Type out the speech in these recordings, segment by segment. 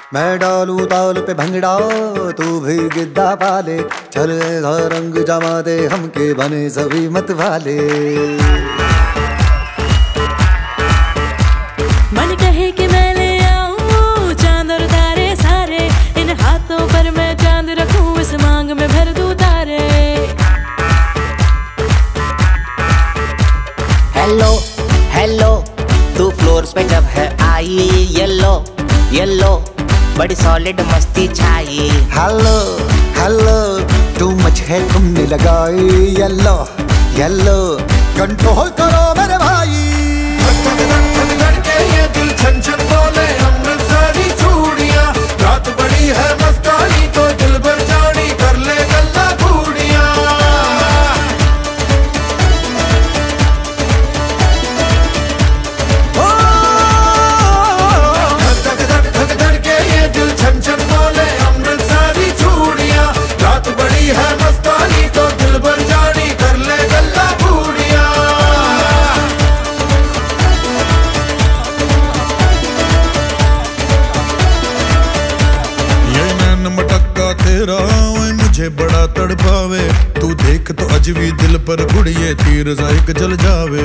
मैं डालू ताल पे भंगड़ा तू भी गिद्दा पाले, चले रंग जमा दे हमके बने सभी मत वाले। मन कहे कि मैं ले आऊं चांद और तारे सारे, इन हाथों पर मैं चांद रखूं, इस मांग में भर दूं तारे। हेलो हेलो तू फ्लोर पे जब है आई, येलो येलो बड़ी सॉलिड मस्ती छाई। हेलो हेलो तू मच है तुमने लगाई, येलो येलो कंट्रोल करो मेरे भाई। ये दिल छन छन बोले अमृतसरी चूड़ियां, रात बड़ी है मस्तानी तो दिल भर जानी कर ले गल्ला बूढ़ियां। धक धड़के ये दिल छन छन बोले अमृतसरी चूड़ियां, रात बड़ी है मस्तानी तो दिल भर जानी कर ले गल्ला बूढ़ियां। मटक्का तेरा मुझे बड़ा तड़पावे, तू देख तो अजवी दिल पर गुड़िए तीर जायक जल जावे।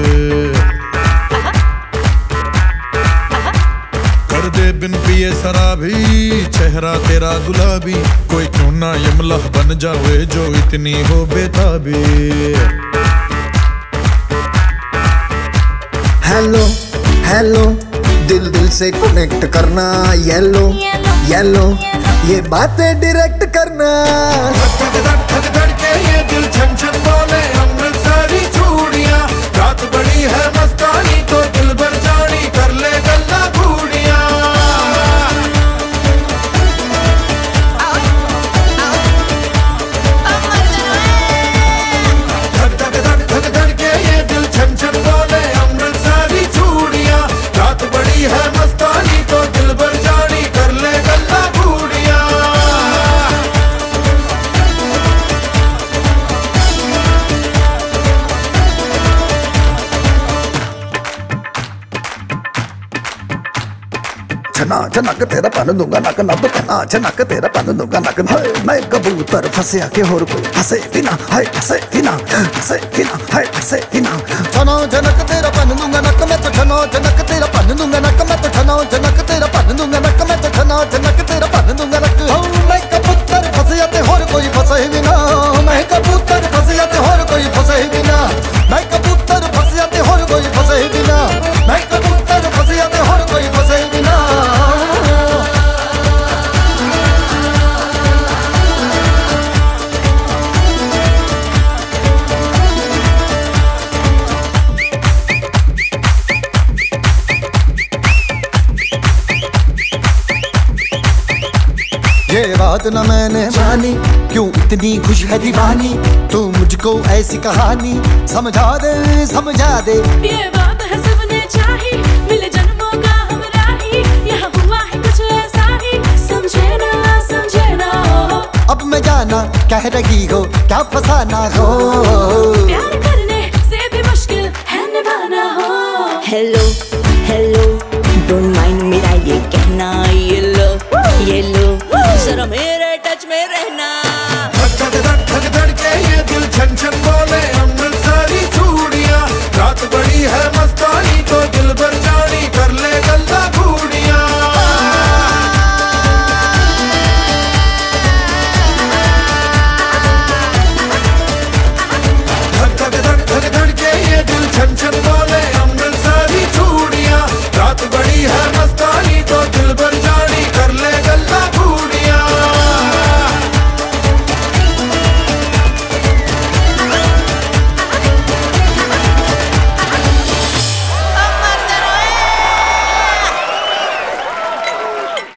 कर दे बिन पिए शराबी चेहरा तेरा गुलाबी, कोई क्यों ना यमला बन जावे जो इतनी हो बेताबी। हेलो हेलो दिल दिल से कनेक्ट करना, येलो येलो ये बातें डायरेक्ट करना। धक धड़के ये दिल छन छन बोले अमृतसरी चूड़ियां, रात बड़ी है मस्तानी तो दिल भर जानी कर ले गल्ला बूढ़ियां। धक धड़के ये दिल छन छन बोले अमृतसरी चूड़ियां, रात बड़ी है मस्तानी तो दिल भर जानी कर ले गल्ला बूढ़ियां। छना छनक तेरा पन दूंगा नक नब, छना छनक तेरा पन दूंगा नक। मैं कबूतर फंसे के होर कोई फंसे बिना, हाय फंसे बिना, फंसे बिना, हाय फंसे बिना। छनो छनक तेरा पन दूंगा नक, मैं तो छनो छनक तेरा पन दूंगा नक, मैं तो छनो छनक तेरा पन दूंगा नक, मैं तो छनो छनक तेरा पन दूंगा नक। मैं कबूतर फंसे के होर कोई फंसे बिना, मैं कबूतर फंसे के होर कोई फंसे बिना, मैं कबूतर फंसे के होर कोई फंसे बिना, मैं कबूतर फंसे के होर कोई फंसे बिना। ये बात न मैंने मानी, क्यों इतनी खुश है दीवानी, तू मुझको ऐसी कहानी समझा दे समझा दे। ये बात है सबने चाही, मिले जन्मों का हम राही, यहाँ हुआ है कुछ ऐसा ही, समझे ना हो। अब मैं जाना कह रही हो क्या फसाना हो, प्यार करने से भी मुश्किल है निभाना हो। हेलो